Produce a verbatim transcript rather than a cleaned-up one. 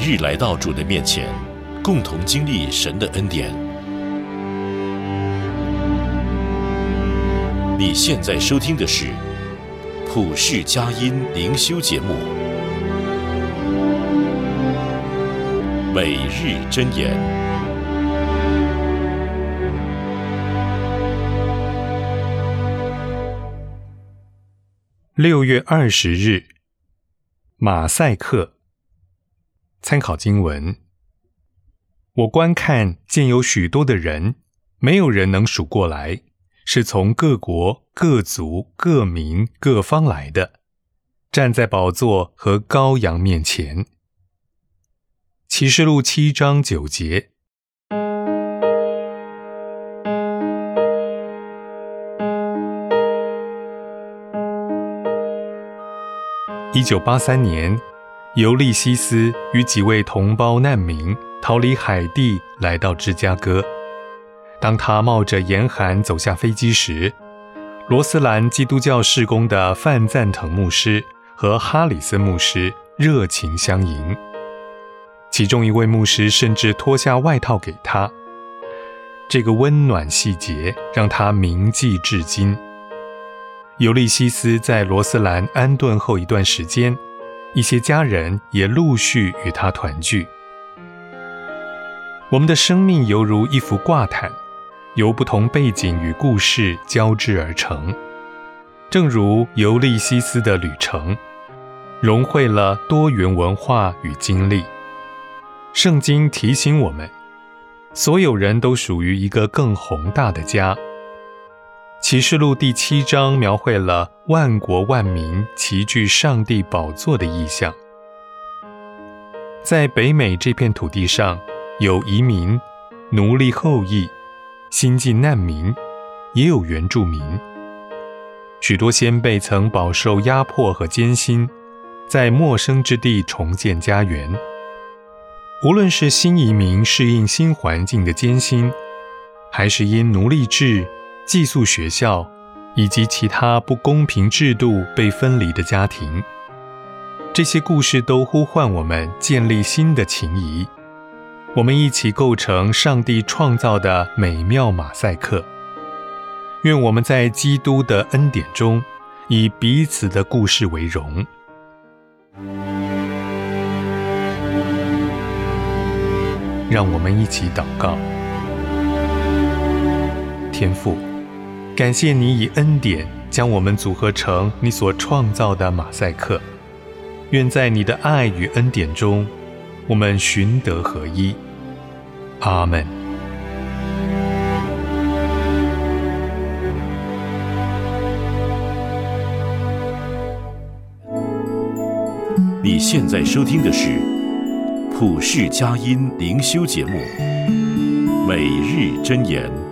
日来到主的面前，共同经历神的恩典。你现在收听的是普世佳音灵修节目《每日箴言》。 六月二十日，马赛克。参考经文：我观看见有许多的人，没有人能数过来，是从各国、各族、各民、各方来的，站在宝座和羔羊面前。启示录七章九节。一九八三年，尤利西斯与几位同胞难民逃离海地，来到芝加哥。当他冒着严寒走下飞机时，罗斯兰基督教事工的范赞腾牧师和哈里森牧师热情相迎，其中一位牧师甚至脱下外套给他。这个温暖细节让他铭记至今。尤利西斯在罗斯兰安顿后一段时间，一些家人也陆续与他团聚。我们的生命犹如一幅挂毯，由不同背景与故事交织而成。正如尤利西斯的旅程，融汇了多元文化与经历。圣经提醒我们，所有人都属于一个更宏大的家。启示录第七章描绘了万国万民齐聚上帝宝座的意象。在北美这片土地上，有移民、奴隶后裔、新晋难民，也有原住民。许多先辈曾饱受压迫和艰辛，在陌生之地重建家园。无论是新移民适应新环境的艰辛，还是因奴隶制、寄宿学校以及其他不公平制度被分离的家庭，这些故事都呼唤我们建立新的情谊。我们一起构成上帝创造的美妙马赛克。愿我们在基督的恩典中，以彼此的故事为荣。让我们一起祷告。天父，感谢你以恩典将我们组合成你所创造的马赛克。愿在你的爱与恩典中，我们寻得合一。阿们。 你现在收听的是普世佳音灵修节目《每日箴言》。